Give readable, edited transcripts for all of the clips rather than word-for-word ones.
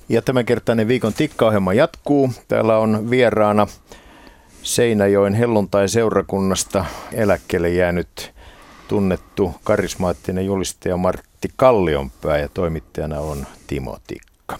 Ja tämänkertainen viikon tikkaohjelma jatkuu. Täällä on vieraana Seinäjoen helluntai-seurakunnasta eläkkeelle jäänyt tunnettu karismaattinen julistaja Martti Kallionpää ja toimittajana on Timo Tikka.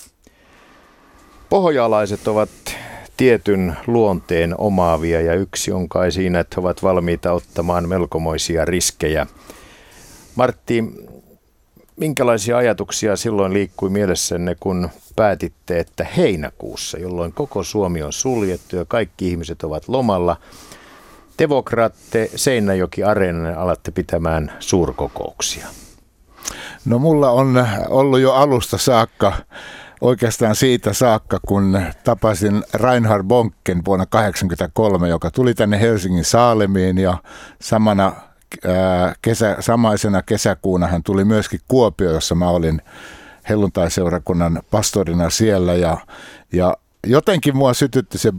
Pohjalaiset ovat tietyn luonteen omaavia ja yksi on kai siinä, että he ovat valmiita ottamaan melkomoisia riskejä. Martti, minkälaisia ajatuksia silloin liikkui mielessänne, kun päätitte, että heinäkuussa, jolloin koko Suomi on suljettu ja kaikki ihmiset ovat lomalla, te vuokraatte Seinäjoki-areenalle ja alatte pitämään suurkokouksia? No mulla on ollut jo alusta saakka, oikeastaan siitä saakka, kun tapasin Reinhard Bonken vuonna 1983, joka tuli tänne Helsingin Saalemiin ja samaisena kesäkuuna hän tuli myöskin Kuopio, jossa mä olin helluntai-seurakunnan pastorina siellä ja jotenkin mua sytytti se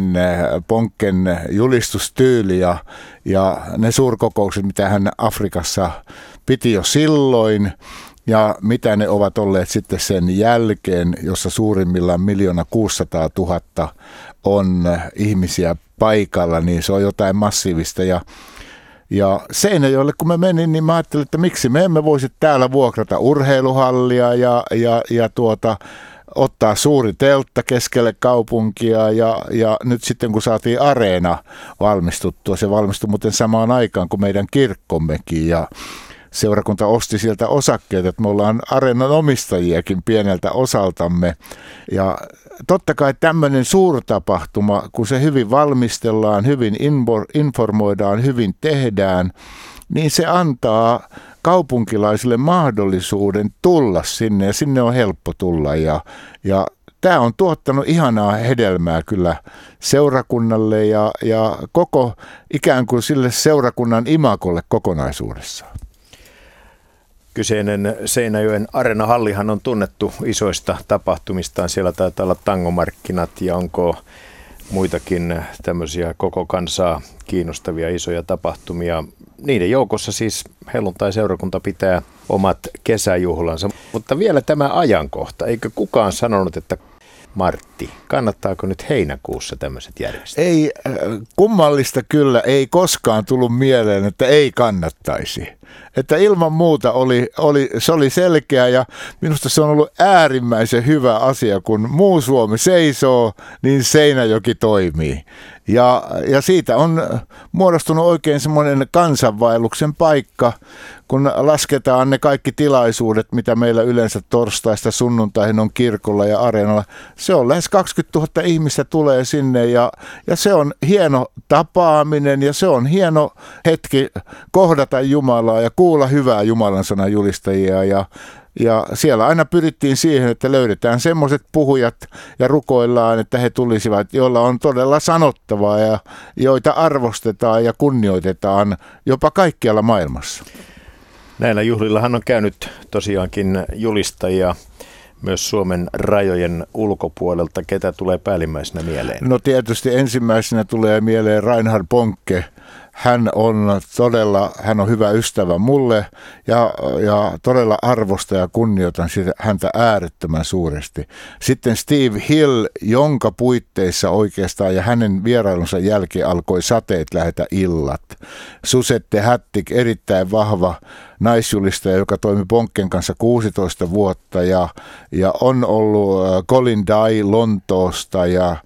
Bonken julistustyyli ja ne suurkokoukset, mitä hän Afrikassa piti jo silloin ja mitä ne ovat olleet sitten sen jälkeen, jossa suurimmillaan 1 600 000 on ihmisiä paikalla, niin se on jotain massiivista. Ja Seinäjoelle kun mä menin, niin mä ajattelin, että miksi me emme voisi täällä vuokrata urheiluhallia ja ottaa suuri teltta keskelle kaupunkia ja nyt sitten kun saatiin areena valmistuttua, se valmistui muuten samaan aikaan kuin meidän kirkkommekin ja seurakunta osti sieltä osakkeet, että me ollaan areenan omistajiakin pieneltä osaltamme ja totta kai tämmöinen suurtapahtuma, kun se hyvin valmistellaan, hyvin informoidaan, hyvin tehdään, niin se antaa kaupunkilaisille mahdollisuuden tulla sinne ja sinne on helppo tulla ja tämä on tuottanut ihanaa hedelmää kyllä seurakunnalle ja koko ikään kuin sille seurakunnan imagolle kokonaisuudessaan. Kyseinen Seinäjoen areenahallihan on tunnettu isoista tapahtumistaan. Siellä taitaa olla tangomarkkinat ja onko muitakin tämmöisiä koko kansaa kiinnostavia isoja tapahtumia. Niiden joukossa siis helluntai-seurakunta pitää omat kesäjuhlansa. Mutta vielä tämä ajankohta. Eikö kukaan sanonut, että Martti, kannattaako nyt heinäkuussa tämmöiset järjestää? Ei, kummallista kyllä, ei koskaan tullut mieleen, että ei kannattaisi. Että ilman muuta se oli selkeä ja minusta se on ollut äärimmäisen hyvä asia, kun muu Suomi seisoo, niin Seinäjoki toimii. Ja siitä on muodostunut oikein semmoinen kansanvaelluksen paikka, kun lasketaan ne kaikki tilaisuudet, mitä meillä yleensä torstaista sunnuntaihin on kirkolla ja areenalla. Se on lähes 20 000 ihmistä tulee sinne ja se on hieno tapaaminen ja se on hieno hetki kohdata Jumalaa ja kuulla hyvää Jumalan sanan julistajia ja siellä aina pyrittiin siihen, että löydetään semmoiset puhujat ja rukoillaan, että he tulisivat, joilla on todella sanottavaa ja joita arvostetaan ja kunnioitetaan jopa kaikkialla maailmassa. Näillä juhlillahan on käynyt tosiaankin julistajia myös Suomen rajojen ulkopuolelta. Ketä tulee päällimmäisenä mieleen? No tietysti ensimmäisenä tulee mieleen Reinhard Bonke. Hän on hyvä ystävä mulle ja todella arvostan ja kunnioitan häntä äärettömän suuresti. Sitten Steve Hill, jonka puitteissa oikeastaan ja hänen vierailunsa jälkeen alkoi Sateet lähetä illat. Susette Hattik, erittäin vahva naisjulistaja, joka toimi Bonken kanssa 16 vuotta ja on ollut Colin Day Lontoosta ja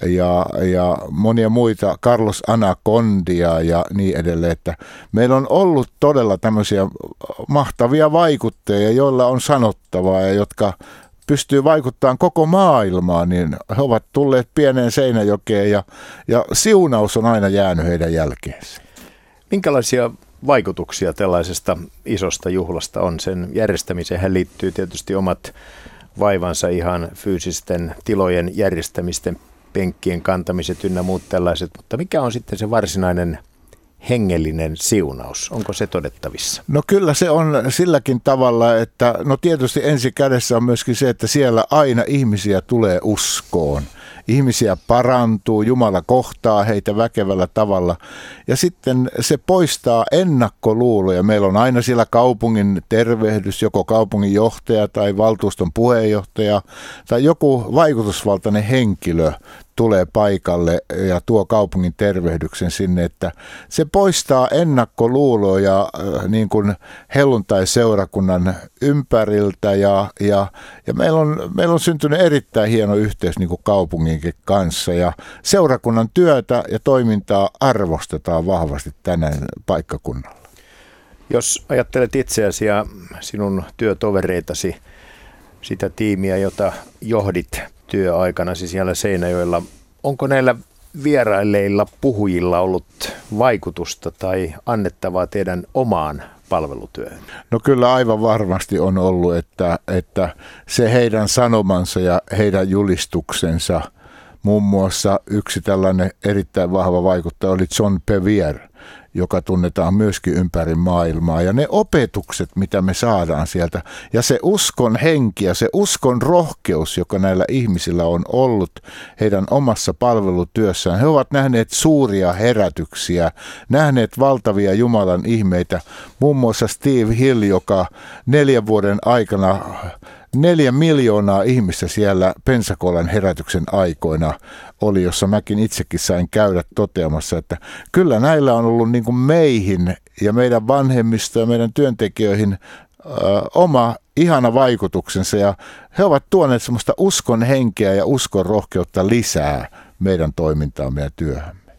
monia muita, Carlos Anacondia ja niin edelleen, että meillä on ollut todella tämmöisiä mahtavia vaikuttajia, joilla on sanottavaa ja jotka pystyy vaikuttamaan koko maailmaan, niin he ovat tulleet pieneen Seinäjokeen ja siunaus on aina jäänyt heidän jälkeensä. Minkälaisia vaikutuksia tällaisesta isosta juhlasta on? Sen järjestämiseen liittyy tietysti omat vaivansa, ihan fyysisten tilojen järjestämisten, penkkien kantamiset ynnä muut tällaiset, mutta mikä on sitten se varsinainen hengellinen siunaus? Onko se todettavissa? No kyllä se on silläkin tavalla, että no tietysti ensi kädessä on myöskin se, että siellä aina ihmisiä tulee uskoon. ihmisiä parantuu, Jumala kohtaa heitä väkevällä tavalla. Ja sitten se poistaa ennakkoluuloja. Meillä on aina siellä kaupungin tervehdys, joko kaupungin johtaja tai valtuuston puheenjohtaja tai joku vaikutusvaltainen henkilö tulee paikalle ja tuo kaupungin tervehdyksen sinne, että se poistaa ennakkoluuloja niin kuin helluntai-seurakunnan ympäriltä ja meillä on syntynyt erittäin hieno yhteys niin kuin kaupunginkin kanssa ja seurakunnan työtä ja toimintaa arvostetaan vahvasti tänään paikkakunnalla. Jos ajattelet itseäsi ja sinun työtovereitasi, sitä tiimiä, jota johdit työaikanasi siellä Seinäjoella, onko näillä vierailleilla puhujilla ollut vaikutusta tai annettavaa teidän omaan palvelutyöhön? No kyllä aivan varmasti on ollut, että se heidän sanomansa ja heidän julistuksensa, muun muassa yksi tällainen erittäin vahva vaikuttaja oli John Bevere, joka tunnetaan myöskin ympäri maailmaa. Ja ne opetukset, mitä me saadaan sieltä, ja se uskon henki ja se uskon rohkeus, joka näillä ihmisillä on ollut heidän omassa palvelutyössään. He ovat nähneet suuria herätyksiä, nähneet valtavia Jumalan ihmeitä. Muun muassa Steve Hill, joka 4 vuoden aikana 4 miljoonaa ihmistä siellä Pensacolan herätyksen aikoina oli, jossa mäkin itsekin sain käydä toteamassa, että kyllä näillä on ollut niin kuin meihin ja meidän vanhemmista ja meidän työntekijöihin oma ihana vaikutuksensa ja he ovat tuoneet semmoista uskon henkeä ja uskon rohkeutta lisää meidän toimintaamme ja työhömme.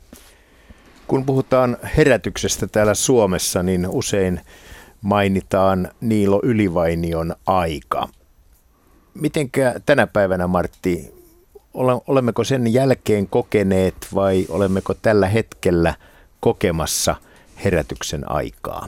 Kun puhutaan herätyksestä täällä Suomessa, niin usein mainitaan Niilo Ylivainion aika. Mitenkä tänä päivänä, Martti, olemmeko sen jälkeen kokeneet vai olemmeko tällä hetkellä kokemassa herätyksen aikaa?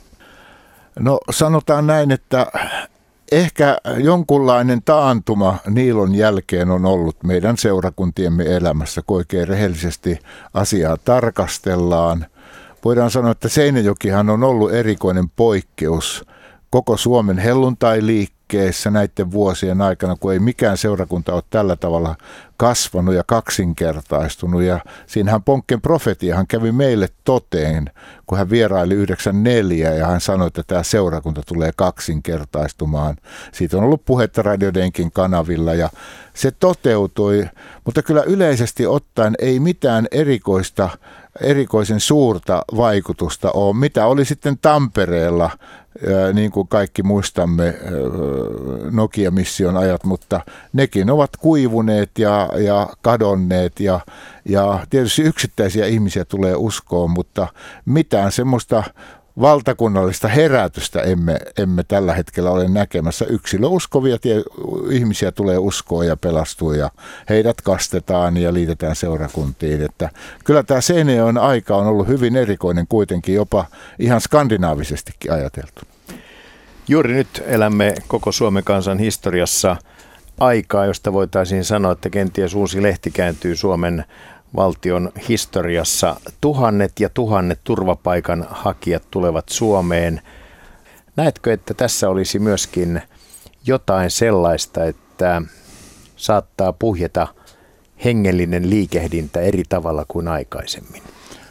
No sanotaan näin, että ehkä jonkunlainen taantuma Niilon jälkeen on ollut meidän seurakuntiemme elämässä, kun oikein rehellisesti asiaa tarkastellaan. Voidaan sanoa, että Seinäjokihan on ollut erikoinen poikkeus koko Suomen helluntai-liikkeessä näiden vuosien aikana, kun ei mikään seurakunta ole tällä tavalla kasvanut ja kaksinkertaistunut. Ja siinähän Ponkken profetiahan kävi meille toteen, kun hän vieraili 94 ja hän sanoi, että tämä seurakunta tulee kaksinkertaistumaan. Siitä on ollut puhetta radiodenkin kanavilla ja se toteutui, mutta kyllä yleisesti ottaen ei mitään erikoisen suurta vaikutusta ole. Mitä oli sitten Tampereella, niin kuin kaikki muistamme Nokia-mission ajat, mutta nekin ovat kuivuneet ja kadonneet ja tietysti yksittäisiä ihmisiä tulee uskoon, mutta mitään semmoista valtakunnallista herätystä emme tällä hetkellä ole näkemässä. Yksilöuskovia ihmisiä tulee uskoa ja pelastua ja heidät kastetaan ja liitetään seurakuntiin. Että kyllä tämä Seinäjoen aika on ollut hyvin erikoinen kuitenkin jopa ihan skandinaavisestikin ajateltu. Juuri nyt elämme koko Suomen kansan historiassa aikaa, josta voitaisiin sanoa, että kenties uusi lehti kääntyy Suomen valtion historiassa. Tuhannet ja tuhannet turvapaikanhakijat tulevat Suomeen. Näetkö, että tässä olisi myöskin jotain sellaista, että saattaa puhjeta hengellinen liikehdintä eri tavalla kuin aikaisemmin?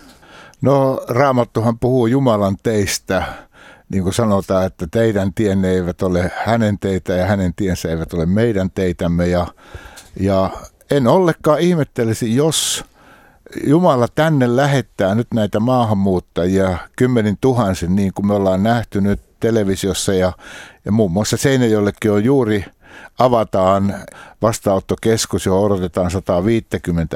No Raamattuhan puhuu Jumalan teistä. Niin kuin sanotaan, että teidän tienne eivät ole hänen teitä ja hänen tiensä eivät ole meidän teitämme. Ja en ollenkaan ihmettelisi, jos Jumala tänne lähettää nyt näitä maahanmuuttajia 10 000, niin kuin me ollaan nähty nyt televisiossa ja muun muassa Seinäjoellekin on juuri avataan vastaanottokeskus, johon odotetaan 150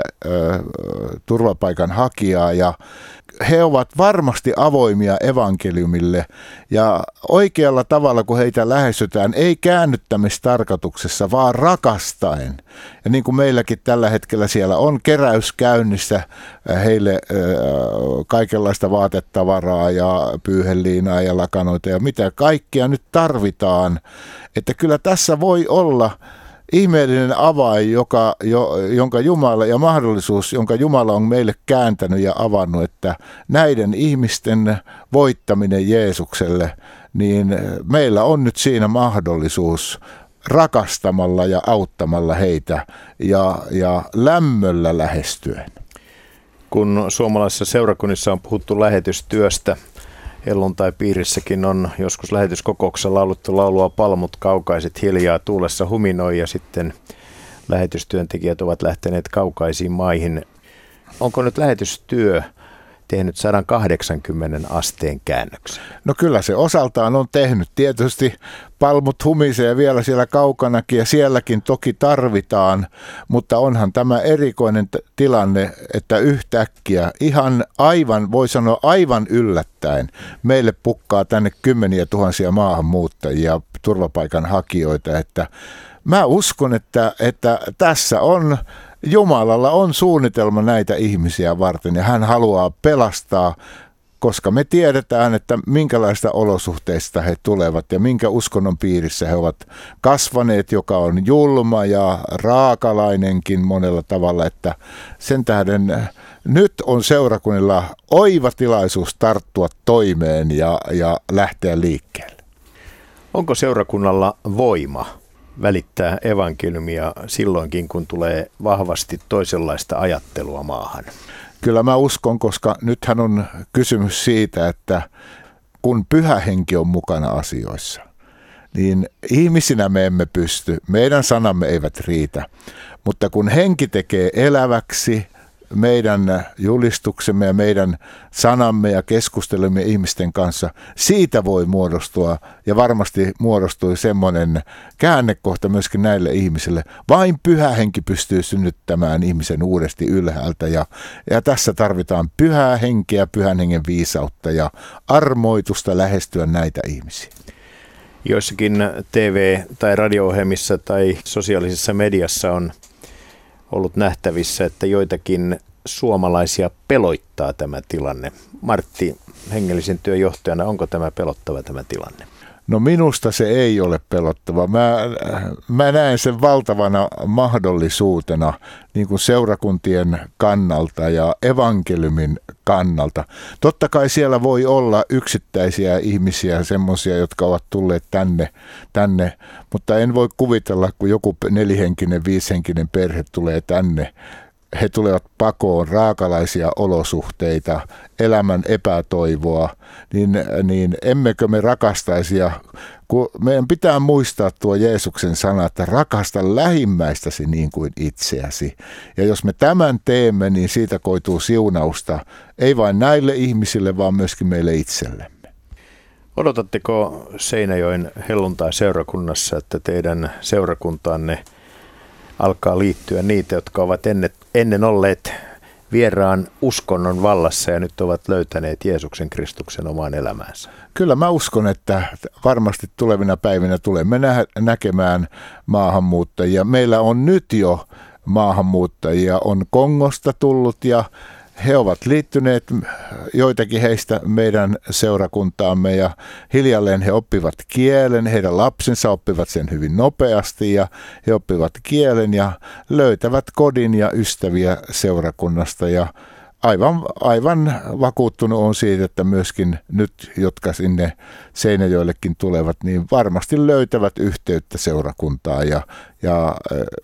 turvapaikanhakijaa ja he ovat varmasti avoimia evankeliumille ja oikealla tavalla, kun heitä lähestytään, ei käännyttämistarkoituksessa, vaan rakastaen. Ja niin kuin meilläkin tällä hetkellä siellä on keräys käynnissä heille kaikenlaista vaatetavaraa ja pyyheliinaa ja lakanoita ja mitä kaikkea nyt tarvitaan. Että kyllä tässä voi olla ihmeellinen avain, jonka Jumala ja mahdollisuus, jonka Jumala on meille kääntänyt ja avannut, että näiden ihmisten voittaminen Jeesukselle, niin meillä on nyt siinä mahdollisuus rakastamalla ja auttamalla heitä ja lämmöllä lähestyen. Kun suomalaisissa seurakunnissa on puhuttu lähetystyöstä, helluntai-piirissäkin on joskus lähetyskokouksessa lauluttu laulua Palmut kaukaiset hiljaa tuulessa huminoi ja sitten lähetystyöntekijät ovat lähteneet kaukaisiin maihin. Onko nyt lähetystyö tehnyt 180 asteen käännöksen? No kyllä se osaltaan on tehnyt. Tietysti palmut humisee vielä siellä kaukanakin ja sielläkin toki tarvitaan, mutta onhan tämä erikoinen tilanne, että yhtäkkiä voi sanoa aivan yllättäen meille pukkaa tänne kymmeniä tuhansia maahanmuuttajia, turvapaikanhakijoita, että mä uskon, että tässä on Jumalalla on suunnitelma näitä ihmisiä varten ja hän haluaa pelastaa, koska me tiedetään, että minkälaista olosuhteista he tulevat ja minkä uskonnon piirissä he ovat kasvaneet, joka on julma ja raakalainenkin monella tavalla, että sen tähden nyt on seurakunnilla oiva tilaisuus tarttua toimeen ja lähteä liikkeelle. Onko seurakunnalla voima välittää evankeliumia silloinkin, kun tulee vahvasti toisenlaista ajattelua maahan? Kyllä mä uskon, koska nythän on kysymys siitä, että kun Pyhä Henki on mukana asioissa, niin ihmisinä me emme pysty, meidän sanamme eivät riitä, mutta kun Henki tekee eläväksi meidän julistuksemme ja meidän sanamme ja keskustelemme ihmisten kanssa, siitä voi muodostua ja varmasti muodostui semmoinen käännekohta myöskin näille ihmisille. Vain Pyhä Henki pystyy synnyttämään ihmisen uudesti ylhäältä ja tässä tarvitaan Pyhää Henkeä, Pyhän Hengen viisautta ja armoitusta lähestyä näitä ihmisiä. Joissakin TV- tai radio-ohjelmissa tai sosiaalisessa mediassa on ollut nähtävissä, että joitakin suomalaisia pelottaa tämä tilanne. Martti, hengellisen työn johtajana, onko tämä pelottava tämä tilanne? No minusta se ei ole pelottava. Mä näen sen valtavana mahdollisuutena niin kuin seurakuntien kannalta ja evankeliumin kannalta. Totta kai siellä voi olla yksittäisiä ihmisiä, semmoisia, jotka ovat tulleet tänne, mutta en voi kuvitella, kun joku 4-henkinen, 5-henkinen perhe tulee tänne. He tulevat pakoon raakalaisia olosuhteita, elämän epätoivoa, niin emmekö me rakastaisi. Ja kun meidän pitää muistaa tuo Jeesuksen sana, että rakasta lähimmäistäsi niin kuin itseäsi. Ja jos me tämän teemme, niin siitä koituu siunausta, ei vain näille ihmisille, vaan myöskin meille itsellemme. Odotatteko Seinäjoen helluntai-seurakunnassa, että teidän seurakuntaanne alkaa liittyä niitä, jotka ovat ennen olleet vieraan uskonnon vallassa ja nyt ovat löytäneet Jeesuksen Kristuksen omaan elämäänsä? Kyllä mä uskon, että varmasti tulevina päivinä tulemme näkemään maahanmuuttajia. Meillä on nyt jo maahanmuuttajia, on Kongosta tullut ja he ovat liittyneet, joitakin heistä meidän seurakuntaamme ja hiljalleen he oppivat kielen, heidän lapsensa oppivat sen hyvin nopeasti ja he oppivat kielen ja löytävät kodin ja ystäviä seurakunnasta ja aivan vakuuttunut on siitä, että myöskin nyt, jotka sinne Seinäjoellekin tulevat, niin varmasti löytävät yhteyttä seurakuntaa ja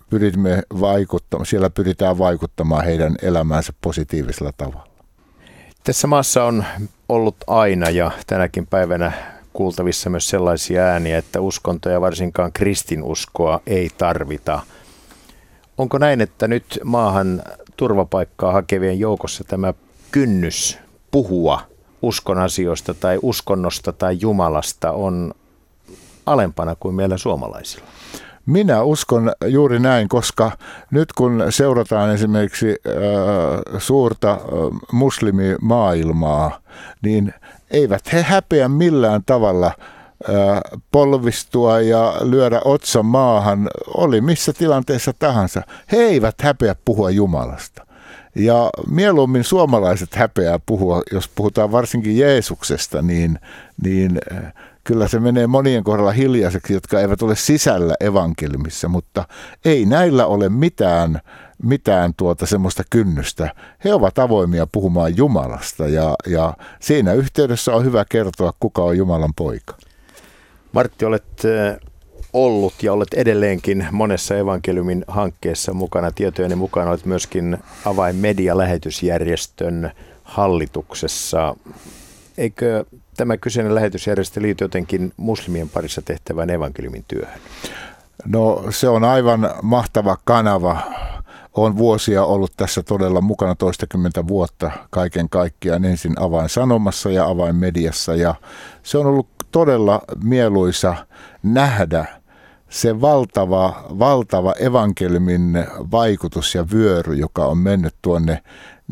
siellä pyritään vaikuttamaan heidän elämäänsä positiivisella tavalla. Tässä maassa on ollut aina ja tänäkin päivänä kuultavissa myös sellaisia ääniä, että uskontoja, varsinkaan kristinuskoa, ei tarvita. Onko näin, että nyt maahan turvapaikkaa hakevien joukossa tämä kynnys puhua uskon asioista tai uskonnosta tai Jumalasta on alempana kuin meillä suomalaisilla? Minä uskon juuri näin, koska nyt kun seurataan esimerkiksi suurta muslimimaailmaa, niin eivät he häpeä millään tavalla polvistua ja lyödä otsa maahan, oli missä tilanteessa tahansa. He eivät häpeä puhua Jumalasta. Ja mieluummin suomalaiset häpeää puhua, jos puhutaan varsinkin Jeesuksesta, niin kyllä se menee monien kohdalla hiljaiseksi, jotka eivät ole sisällä evankeliumissa, mutta ei näillä ole mitään semmoista kynnystä. He ovat avoimia puhumaan Jumalasta ja siinä yhteydessä on hyvä kertoa, kuka on Jumalan poika. Martti, olet ollut ja olet edelleenkin monessa evankeliumin hankkeessa mukana. Tietojeni mukaan olet myöskin Avainmedia-lähetysjärjestön hallituksessa. Eikö tämä kyseinen lähetysjärjestö liity jotenkin muslimien parissa tehtävään evankeliumin työhön? No se on aivan mahtava kanava. Olen vuosia ollut tässä todella mukana, 20 vuotta kaiken kaikkiaan, ensin Avainsanomassa ja Avainmediassa, ja se on ollut todella mieluisa nähdä se valtava evankeliumin vaikutus ja vyöry, joka on mennyt tuonne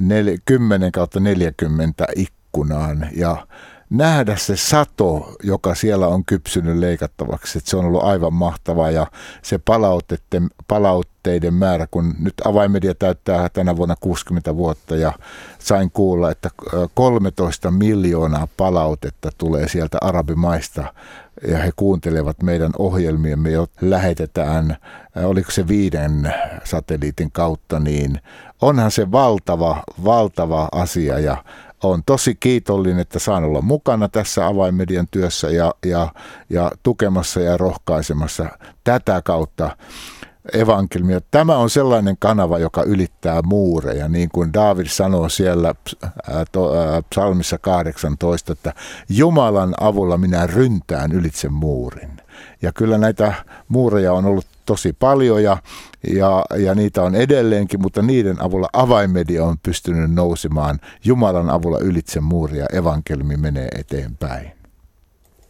10/40 ikkunaan, ja nähdä se sato, joka siellä on kypsynyt leikattavaksi, että se on ollut aivan mahtavaa, ja se palautteiden määrä, kun nyt Avainmedia täyttää tänä vuonna 60 vuotta, ja sain kuulla, että 13 miljoonaa palautetta tulee sieltä arabimaista, ja he kuuntelevat meidän ohjelmiemme, jo lähetetään, oliko se 5 satelliitin kautta, niin onhan se valtava asia, ja olen tosi kiitollinen, että saan olla mukana tässä Avainmedian työssä ja tukemassa ja rohkaisemassa tätä kautta evankeliumia. Tämä on sellainen kanava, joka ylittää muureja, niin kuin Daavid sanoo siellä psalmissa 18, että Jumalan avulla minä ryntään ylitse muurin. Ja kyllä näitä muureja on ollut tosi paljon ja niitä on edelleenkin, mutta niiden avulla Avainmedia on pystynyt nousemaan Jumalan avulla ylitse muuria, evankeliumi menee eteenpäin.